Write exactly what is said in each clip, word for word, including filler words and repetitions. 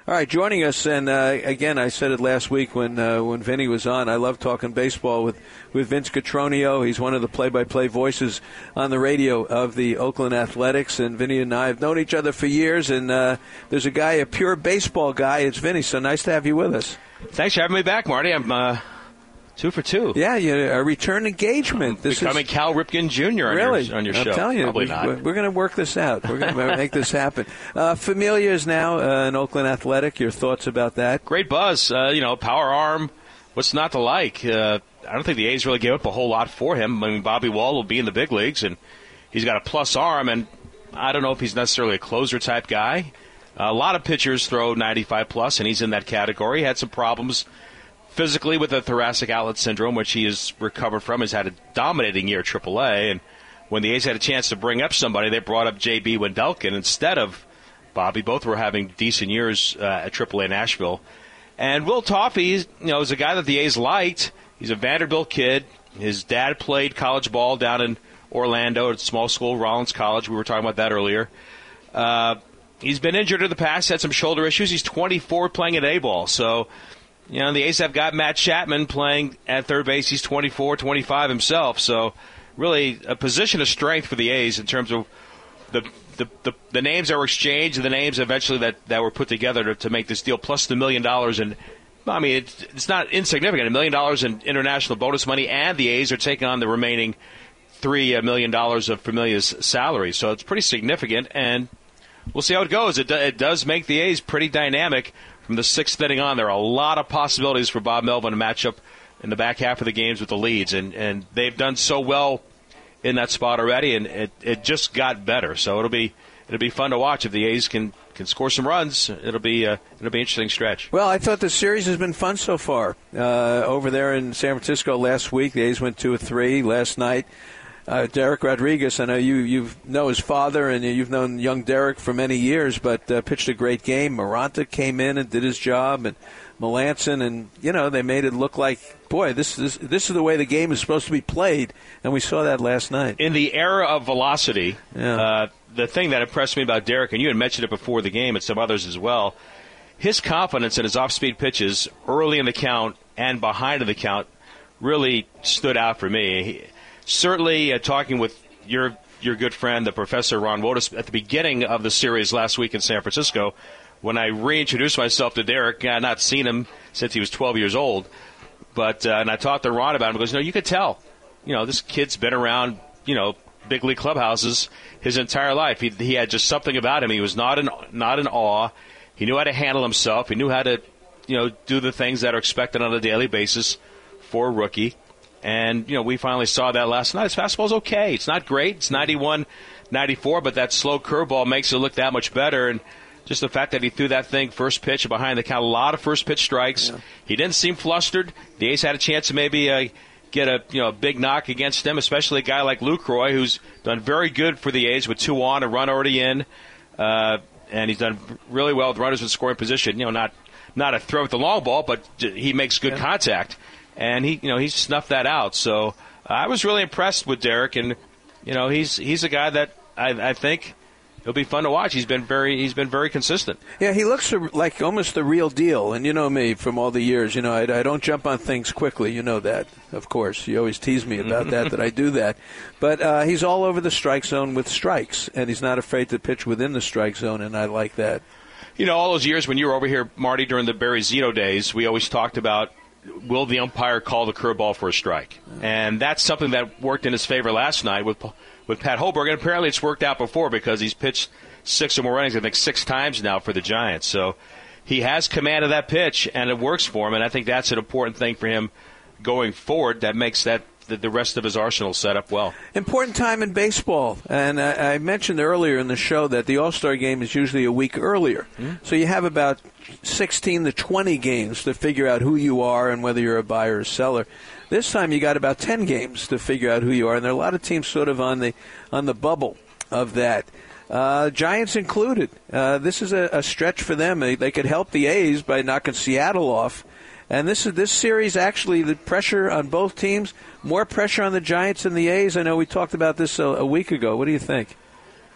All right, joining us, and uh, again, I said it last week when uh, when Vinny was on. I love talking baseball with, with Vince Cotroneo. He's one of the play-by-play voices on the radio of the Oakland Athletics, and Vinny and I have known each other for years, and uh, there's a guy, a pure baseball guy. It's Vinny, so nice to have you with us. Thanks for having me back, Marty. I'm uh, two for two. Yeah, you, a return engagement. This Becoming is, Cal Ripken Junior on really? your, on your I'm show. I'm telling you, Probably we, not. We're, we're going to work this out. We're going to make this happen. Uh, Familia is now uh, an Oakland Athletic. Your thoughts about that? Great buzz. Uh, you know, power arm. What's not to like? Uh, I don't think the A's really gave up a whole lot for him. I mean, Bobby Wall will be in the big leagues, and he's got a plus arm, and I don't know if he's necessarily a closer-type guy. Uh, a lot of pitchers throw ninety-five plus, and he's in that category. He had some problems physically with the thoracic outlet syndrome, which he has recovered from. He's had a dominating year at triple A, and when the A's had a chance to bring up somebody, they brought up J B Wendelken instead of Bobby. Both were having decent years uh, at triple A Nashville. And Will Toffey, you know, is a guy that the A's liked. He's a Vanderbilt kid. His dad played college ball down in Orlando at small school, Rollins College. We were talking about that earlier. Uh, he's been injured in the past, had some shoulder issues. He's twenty-four playing at A-ball, so... You know, the A's have got Matt Chapman playing at third base. He's twenty-four, twenty-five himself. So, really, a position of strength for the A's in terms of the the, the, the names that were exchanged and the names eventually that, that were put together to, to make this deal, plus the million dollars. And, I mean, it's, it's not insignificant. A million dollars in international bonus money, and the A's are taking on the remaining three million dollars of Familia's salary. So, it's pretty significant, and we'll see how it goes. It, do, it does make the A's pretty dynamic. From the sixth inning on, there are a lot of possibilities for Bob Melvin to match up in the back half of the games with the leads, and, and they've done so well in that spot already, and it, it just got better. So it'll be it'll be fun to watch if the A's can, can score some runs. It'll be uh, it'll be an interesting stretch. Well, I thought the series has been fun so far. Uh, over there in San Francisco last week, the A's went two or three last night. Uh, Derek Rodriguez, I know you you know his father, and you've known young Derek for many years, but uh, pitched a great game. Maranta came in and did his job, and Melanson, and, you know, they made it look like, boy, this is this is the way the game is supposed to be played, and we saw that last night. In the era of velocity, yeah. uh, the thing that impressed me about Derek, and you had mentioned it before the game and some others as well, his confidence in his off-speed pitches early in the count and behind in the count really stood out for me. He, Certainly, uh, talking with your your good friend, the Professor Ron Wotus, at the beginning of the series last week in San Francisco, when I reintroduced myself to Derek, I had not seen him since he was twelve years old, but uh, and I talked to Ron about him. He goes, no, you could tell, you know, this kid's been around, you know, big league clubhouses his entire life. He, he had just something about him. He was not in not in awe. He knew how to handle himself. He knew how to, you know, do the things that are expected on a daily basis for a rookie. And, you know, we finally saw that last night. His fastball's okay. It's not great. It's ninety-one, ninety-four, but that slow curveball makes it look that much better. And just the fact that he threw that thing first pitch behind the count, a lot of first pitch strikes. Yeah. He didn't seem flustered. The A's had a chance to maybe uh, get a, you know, a big knock against him, especially a guy like Lucroy, who's done very good for the A's with two on, a run already in. Uh, and he's done really well with runners in scoring position. You know, not not a throw with the long ball, but he makes good yeah. contact. And he, you know, he snuffed that out. So uh, I was really impressed with Derek, and you know, he's he's a guy that I, I think it'll be fun to watch. He's been very he's been very consistent. Yeah, he looks like almost the real deal. And you know me from all the years. You know, I, I don't jump on things quickly. You know that, of course. You always tease me about that that I do that. But uh, he's all over the strike zone with strikes, and he's not afraid to pitch within the strike zone, and I like that. You know, all those years when you were over here, Marty, during the Barry Zito days, we always talked about, will the umpire call the curveball for a strike? And that's something that worked in his favor last night with with Pat Hoberg, and apparently it's worked out before because he's pitched six or more innings, I think six times now for the Giants. So he has command of that pitch, and it works for him, and I think that's an important thing for him going forward that makes that the, the rest of his arsenal set up well. Important time in baseball, and I, I mentioned earlier in the show that the All-Star game is usually a week earlier. Mm-hmm. So you have about sixteen to twenty games to figure out who you are and whether you're a buyer or seller. This time you got about ten games to figure out who you are, and there are a lot of teams sort of on the on the bubble of that. Uh, Giants included. Uh, this is a, a stretch for them. They, they could help the A's by knocking Seattle off. And this is this series, actually, the pressure on both teams, more pressure on the Giants than the A's. I know we talked about this a, a week ago. What do you think?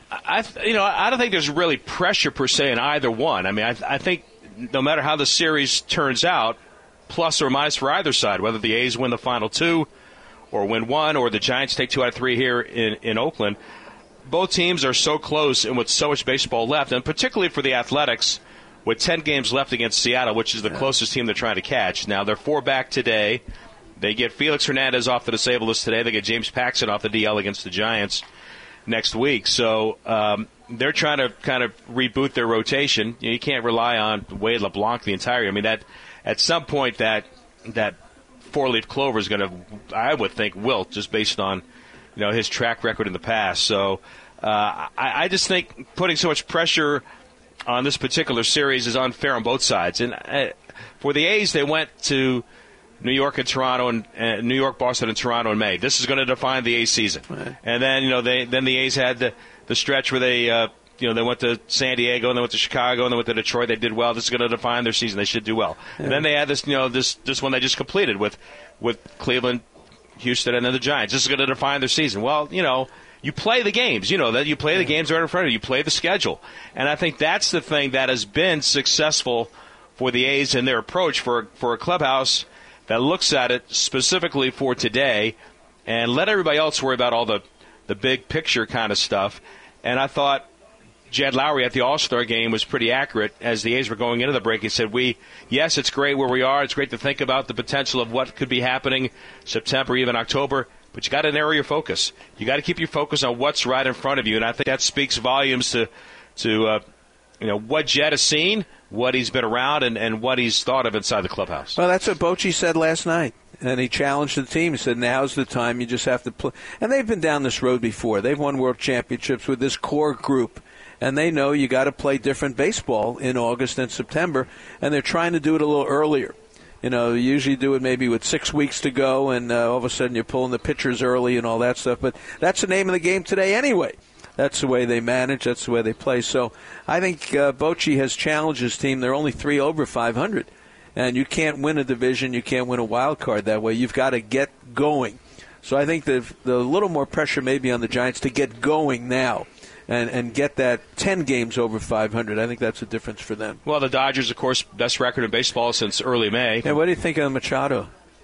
I, you know, I don't think there's really pressure per se in either one. I mean, I, I think no matter how the series turns out, plus or minus for either side, whether the A's win the final two or win one or the Giants take two out of three here in, in Oakland, both teams are so close and with so much baseball left, and particularly for the Athletics with ten games left against Seattle, which is the closest team they're trying to catch. Now, they're four back today. They get Felix Hernandez off the disabled list today. They get James Paxton off the D L against the Giants next week. So um, they're trying to kind of reboot their rotation. You know, you can't rely on Wade LeBlanc the entire year. I mean, that at some point that that four-leaf clover is going to, I would think, wilt just based on you know his track record in the past. So uh, I, I just think putting so much pressure on this particular series is unfair on both sides. And uh, for the A's, they went to New York and Toronto, and uh, New York, Boston, and Toronto in May. This is going to define the A's season. Right. And then, you know, they then the A's had the, the stretch where they, uh, you know, they went to San Diego, and they went to Chicago, and they went to Detroit. They did well. This is going to define their season. They should do well. Yeah. And then they had this, you know, this this one they just completed with with Cleveland, Houston, and then the Giants. This is going to define their season. Well, you know, you play the games. You know that you play the games right in front of you. You play the schedule, and I think that's the thing that has been successful for the A's in their approach for for a clubhouse that looks at it specifically for today and let everybody else worry about all the, the big picture kind of stuff. And I thought Jed Lowry at the All-Star game was pretty accurate as the A's were going into the break. He said, "We yes, it's great where we are. It's great to think about the potential of what could be happening September, even October, but you got to narrow your focus. You got to keep your focus on what's right in front of you." And I think that speaks volumes to, to uh, you know, what Jed has seen, what he's been around, and, and what he's thought of inside the clubhouse. Well, that's what Bochy said last night. And he challenged the team. He said, now's the time. You just have to play. And they've been down this road before. They've won world championships with this core group. And they know you got to play different baseball in August and September. And they're trying to do it a little earlier. You know, you usually do it maybe with six weeks to go, and uh, all of a sudden you're pulling the pitchers early and all that stuff. But that's the name of the game today anyway. That's the way they manage. That's the way they play. So I think uh, Bochy has challenged his team. They're only three over five hundred. And you can't win a division. You can't win a wild card that way. You've got to get going. So I think the the little more pressure may be on the Giants to get going now and, and get that ten games over five hundred. I think that's a difference for them. Well, the Dodgers, of course, best record in baseball since early May. Yeah, what do you think of Machado?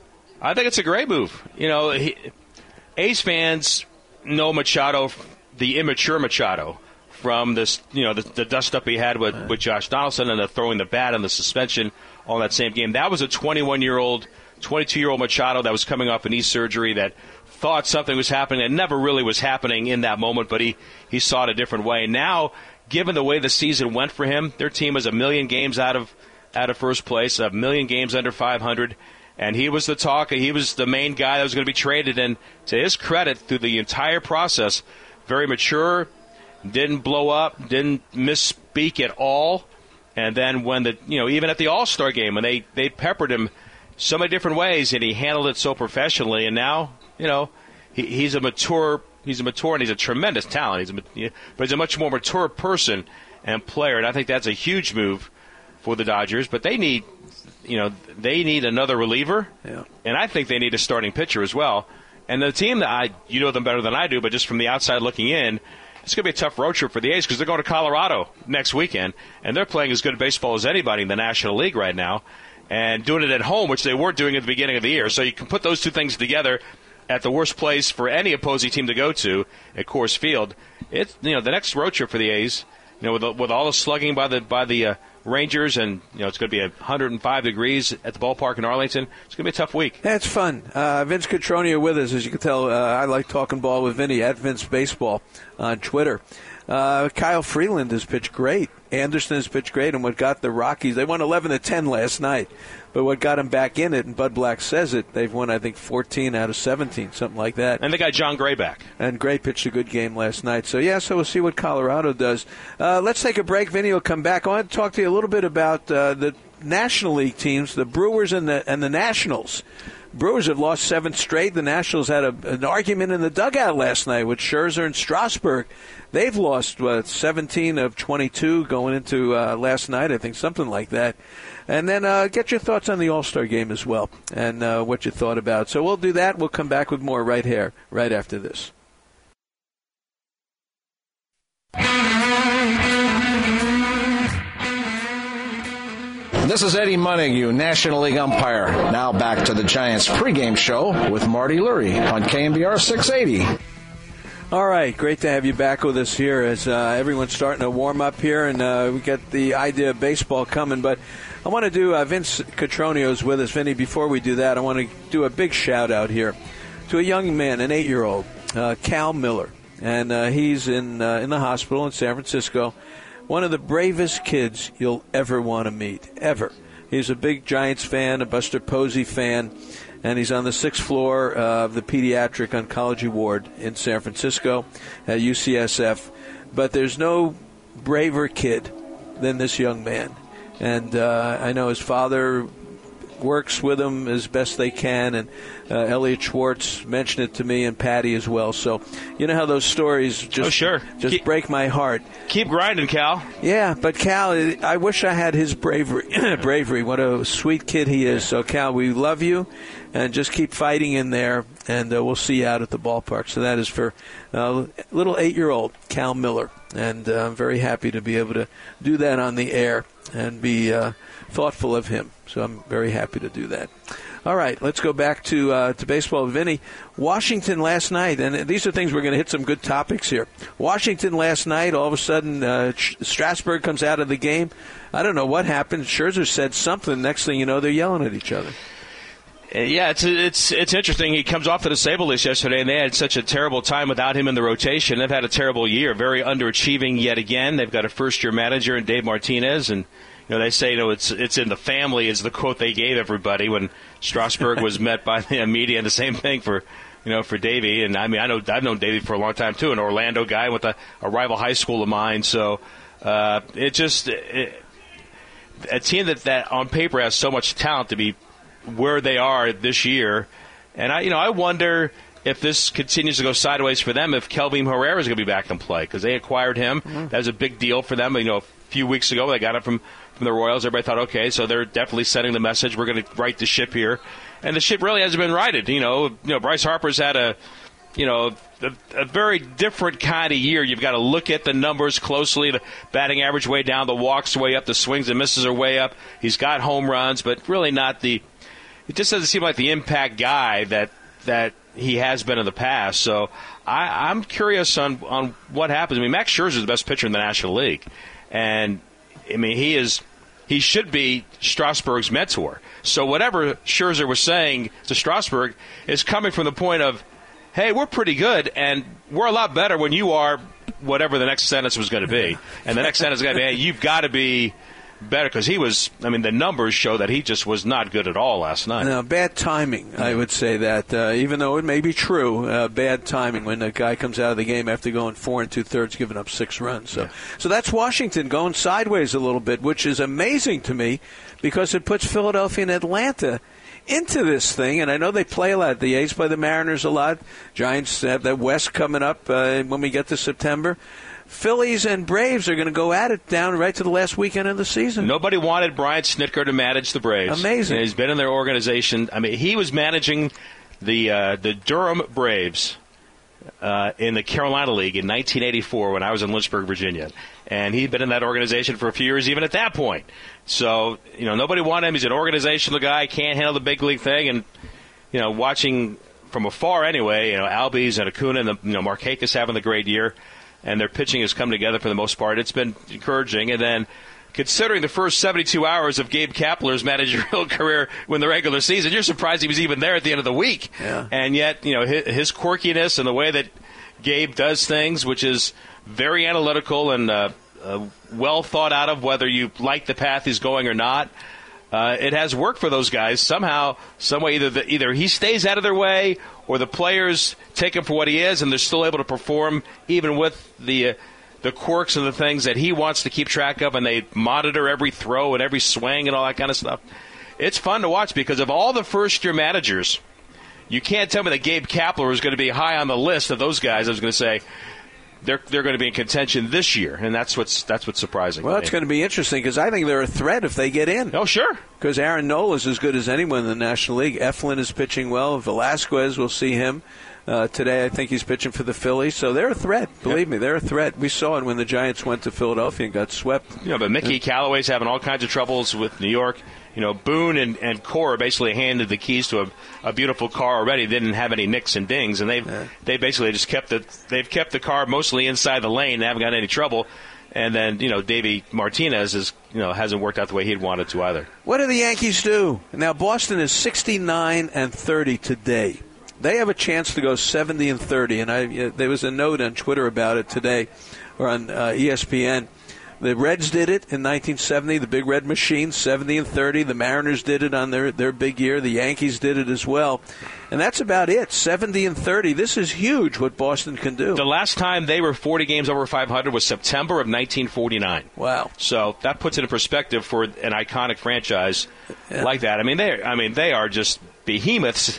I think it's a great move. You know, he, A's fans know Machado, the immature Machado, from this, you know, the, the dust-up he had with, with Josh Donaldson and the throwing the bat and the suspension on that same game. That was a twenty-one-year-old, twenty-two-year-old Machado that was coming off a knee surgery that thought something was happening. It never really was happening in that moment, but he, he saw it a different way. Now, given the way the season went for him, their team was a million games out of out of first place, a million games under five hundred, and he was the talk. He was the main guy that was going to be traded, and to his credit, through the entire process, very mature, didn't blow up, didn't misspeak at all. And then when the, you know, even at the All-Star game, when they, they peppered him so many different ways, and he handled it so professionally. And now, you know, he, he's a mature, he's a mature, and he's a tremendous talent. He's a, but he's a much more mature person and player. And I think that's a huge move for the Dodgers. But they need, you know, they need another reliever. Yeah. And I think they need a starting pitcher as well. And the team that I, you know them better than I do, but just from the outside looking in, it's going to be a tough road trip for the A's because they're going to Colorado next weekend, and they're playing as good a baseball as anybody in the National League right now, and doing it at home, which they weren't doing at the beginning of the year. So you can put those two things together at the worst place for any opposing team to go to at Coors Field. It's, you know, the next road trip for the A's, you know, with, with all the slugging by the by the uh, Rangers, and you know it's going to be one hundred five degrees at the ballpark in Arlington. It's going to be a tough week. Yeah, it's fun. Uh, Vince Catroni with us, as you can tell. Uh, I like talking ball with Vinny at Vince Baseball on Twitter. Uh, Kyle Freeland has pitched great. Anderson has pitched great, and what got the Rockies, they won eleven to ten last night. But what got them back in it, and Bud Black says it, they've won, I think, fourteen out of seventeen, something like that. And they got John Gray back. And Gray pitched a good game last night. So, yeah, so we'll see what Colorado does. Uh, let's take a break. Vinny will come back. I want to talk to you a little bit about uh, the National League teams, the Brewers and the and the Nationals. Brewers have lost seven straight. The Nationals had a, an argument in the dugout last night with Scherzer and Strasburg. They've lost what, seventeen of twenty-two going into uh, last night, I think, something like that. And then uh, get your thoughts on the All-Star game as well and uh, what you thought about. So we'll do that. We'll come back with more right here, right after this. This is Eddie Montague, National League umpire. Now back to the Giants pregame show with Marty Lurie on K M B R six eighty. All right, great to have you back with us here as uh, everyone's starting to warm up here, and uh, we got the idea of baseball coming. But I want to do uh, Vince Cotronio's with us. Vinny, before we do that, I want to do a big shout out here to a young man, an eight-year-old, uh, Cal Miller, and uh, he's in uh, in the hospital in San Francisco. One of the bravest kids you'll ever want to meet, ever. He's a big Giants fan, a Buster Posey fan, and he's on the sixth floor uh, of the Pediatric Oncology Ward in San Francisco at U C S F. But there's no braver kid than this young man. And uh, I know his father works with him as best they can, and uh, Elliot Schwartz mentioned it to me, and Patty as well. So you know how those stories just, oh, sure. just keep, break my heart. Keep grinding, Cal. Yeah, but Cal, I wish I had his bravery. bravery. What a sweet kid he is. So, Cal, we love you, and just keep fighting in there, and uh, we'll see you out at the ballpark. So that is for uh, little eight-year-old Cal Miller, and uh, I'm very happy to be able to do that on the air and be uh, thoughtful of him. So I'm very happy to do that. All right, let's go back to uh, to baseball. Vinny, Washington last night, and these are things we're going to hit some good topics here. Washington last night, all of a sudden, uh, Strasburg comes out of the game. I don't know what happened. Scherzer said something. Next thing you know, they're yelling at each other. Yeah, it's it's it's interesting. He comes off the disabled list yesterday, and they had such a terrible time without him in the rotation. They've had a terrible year, very underachieving yet again. They've got a first-year manager in Dave Martinez, and you know they say you know it's it's in the family is the quote they gave everybody when Strasburg was met by the media, and the same thing for you know for Davey. And I mean I know I've known Davey for a long time too, an Orlando guy with a, a rival high school of mine. So uh, it just it, a team that that on paper has so much talent to be where they are this year, and I, you know, I wonder if this continues to go sideways for them. If Kelvin Herrera is going to be back in play because they acquired him, mm-hmm. That was a big deal for them. You know, a few weeks ago they got him from from the Royals. Everybody thought, okay, so they're definitely sending the message we're going to right the ship here, and the ship really hasn't been righted. You know, you know, Bryce Harper's had a, you know, a, a very different kind of year. You've got to look at the numbers closely. The batting average way down, the walks way up, the swings and misses are way up. He's got home runs, but really not the. It just doesn't seem like the impact guy that that he has been in the past. So I, I'm curious on, on what happens. I mean, Max Scherzer is the best pitcher in the National League, and I mean he is he should be Strasburg's mentor. So whatever Scherzer was saying to Strasburg is coming from the point of, hey, we're pretty good, and we're a lot better when you are whatever the next sentence was going to be. And the next sentence is going to be, hey, you've got to be better, because he was, I mean, the numbers show that he just was not good at all last night. No, bad timing, I would say that. Uh, even though it may be true, uh, bad timing when a guy comes out of the game after going four and two-thirds, giving up six runs. So, yeah. so that's Washington going sideways a little bit, which is amazing to me because it puts Philadelphia and Atlanta into this thing, and I know they play a lot. The A's play the Mariners a lot. Giants have the West coming up uh, when we get to September. Phillies and Braves are going to go at it down right to the last weekend of the season. Nobody wanted Brian Snitker to manage the Braves. Amazing. And he's been in their organization. I mean, he was managing the uh, the Durham Braves uh, in the Carolina League in nineteen eighty-four when I was in Lynchburg, Virginia. And he'd been in that organization for a few years even at that point. So, you know, nobody wanted him. He's an organizational guy, can't handle the big league thing. And, you know, watching from afar anyway, you know, Albies and Acuna and, the, you know, Markakis having the great year. And their pitching has come together for the most part. It's been encouraging. And then considering the first seventy-two hours of Gabe Kapler's managerial career in the regular season, you're surprised he was even there at the end of the week. Yeah. And yet, you know, his, his quirkiness and the way that Gabe does things, which is very analytical and uh, uh, well thought out of, whether you like the path he's going or not, uh, it has worked for those guys. Somehow, some way, either, the, either he stays out of their way or the players take him for what he is, and they're still able to perform even with the uh, the quirks and the things that he wants to keep track of, and they monitor every throw and every swing and all that kind of stuff. It's fun to watch because of all the first-year managers, you can't tell me that Gabe Kapler is going to be high on the list of those guys. I was going to say they're they're going to be in contention this year, and that's what's that's what's surprising. Well, it's going to be interesting because I think they're a threat if they get in. Oh, sure. Because Aaron Nola is as good as anyone in the National League. Eflin is pitching well. Velasquez, we'll see him. Uh, today, I think he's pitching for the Phillies, so they're a threat. Believe yep. me, they're a threat. We saw it when the Giants went to Philadelphia and got swept. Yeah, but Mickey Callaway's having all kinds of troubles with New York. You know, Boone and, and Cora basically handed the keys to a, a beautiful car already. They didn't have any nicks and dings, and they've yeah. they basically just kept the they've kept the car mostly inside the lane. They haven't got any trouble. And then, you know, Davey Martinez is, you know, hasn't worked out the way he'd wanted to either. What do the Yankees do? Now, Boston is sixty-nine and thirty today. They have a chance to go seventy and thirty, and I uh, there was a note on Twitter about it today, or on uh, E S P N. The Reds did it in nineteen seventy, the Big Red Machine, seventy and thirty. The Mariners did it on their, their big year. The Yankees did it as well. And that's about it, seventy and thirty. This is huge what Boston can do. The last time they were forty games over five hundred was September of nineteen forty-nine. Wow. So that puts it in perspective for an iconic franchise yeah. like that. I mean, they I mean, they are just behemoths.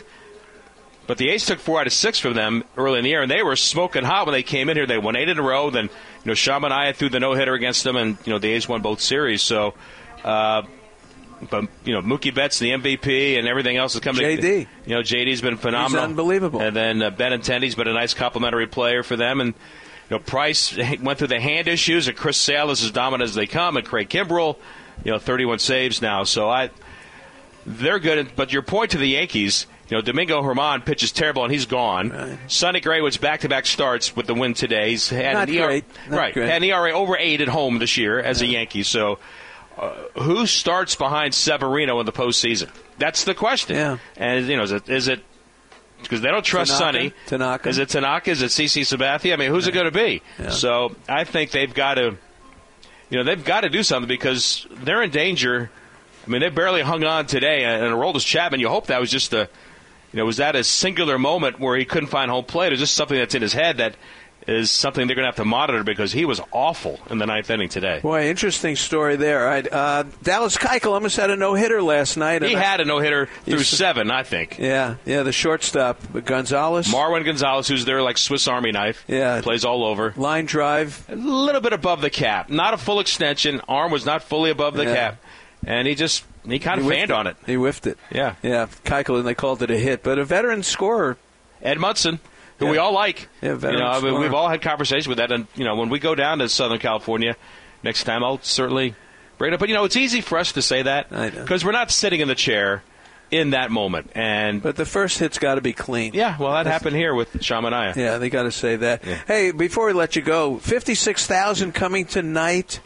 But the A's took four out of six from them early in the year, and they were smoking hot when they came in here. They won eight in a row. Then, you know, Shamania threw the no-hitter against them, and, you know, the A's won both series. So, uh, but, you know, Mookie Betts, the M V P, and everything else is coming. J D. You know, J D's been phenomenal. He's unbelievable. And then uh, Benintendi's been a nice complimentary player for them. And, you know, Price went through the hand issues, and Chris Sale is as dominant as they come, and Craig Kimbrell, you know, thirty-one saves now. So I, they're good. But your point to the Yankees, you know, Domingo Germán pitches terrible, and he's gone. Right. Sonny Graywood's back-to-back starts with the win today. He's had Not an E R A, great. Not right, great. had an E R A over eight at home this year as yeah. a Yankee. So uh, who starts behind Severino in the postseason? That's the question. Yeah. And, you know, is it, is it because they don't trust Tanaka, Sonny. Tanaka. Is it Tanaka? Is it CeCe Sabathia? I mean, who's yeah. it going to be? Yeah. So I think they've got to, you know, they've got to do something because they're in danger. I mean, they barely hung on today. And Aroldis Chapman, you hope that was just a, you know, was that a singular moment where he couldn't find home plate, or just something that's in his head that is something they're going to have to monitor because he was awful in the ninth inning today. Boy, interesting story there. All right, uh, Dallas Keuchel almost had a no-hitter last night. He had a no-hitter through He's, seven, I think. Yeah, yeah, the shortstop, Gonzalez. Marwin Gonzalez, who's there like Swiss Army knife. Yeah. Plays all over. Line drive. A little bit above the cap. Not a full extension. Arm was not fully above the yeah. cap. And he just, he kind of he fanned it. on it. He whiffed it. Yeah. Yeah, Keuchel, and they called it a hit. But a veteran scorer. Ed Munson, who yeah. we all like. Yeah, veteran you know, I mean, scorer. we've all had conversations with that. And, you know, when we go down to Southern California next time, I'll certainly bring it up. But, you know, it's easy for us to say that because we're not sitting in the chair in that moment. And But the first hit's got to be clean. Yeah, well, that That's, happened here with Shamania. Yeah, they got to say that. Yeah. Hey, before we let you go, fifty-six thousand coming tonight.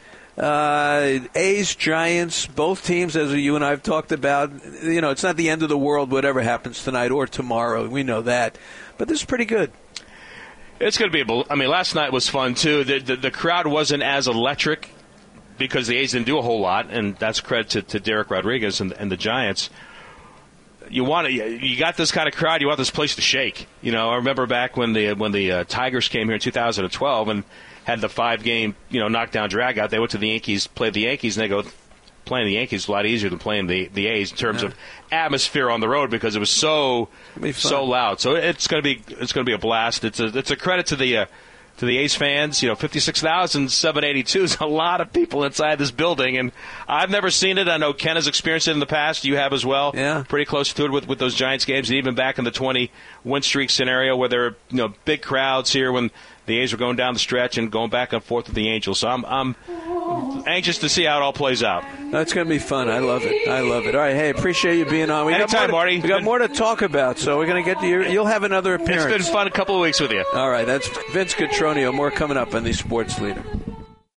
Uh, A's, Giants, both teams, as you and I have talked about, you know, it's not the end of the world, whatever happens tonight or tomorrow. We know that. But this is pretty good. It's going to be a, I mean, last night was fun, too. The, the, the crowd wasn't as electric because the A's didn't do a whole lot, and that's credit to, to Derek Rodriguez and, and the Giants. You want to, you got this kind of crowd, you want this place to shake. You know, I remember back when the, when the uh, Tigers came here in two thousand twelve, and had the five-game, you know, knockdown drag-out. They went to the Yankees, played the Yankees, and they go, playing the Yankees is a lot easier than playing the, the A's in terms yeah. of atmosphere on the road because it was so so loud. So it's going to be it's going to be a blast. It's a it's a credit to the uh, to the A's fans. You know, fifty-six thousand seven hundred eighty-two is a lot of people inside this building, and I've never seen it. I know Ken has experienced it in the past. You have as well. Yeah, pretty close to it with, with those Giants games, and even back in the twenty win streak scenario where there are you know big crowds here when the A's were going down the stretch and going back and forth with the Angels. So I'm I'm anxious to see how it all plays out. That's going to be fun. I love it. I love it. All right, hey, appreciate you being on. We Anytime, got more to, Marty. We got more to talk about, so we're going to get to your. You'll have another appearance. It's been fun a couple of weeks with you. All right, that's Vince Cotroneo. More coming up on the Sports Leader.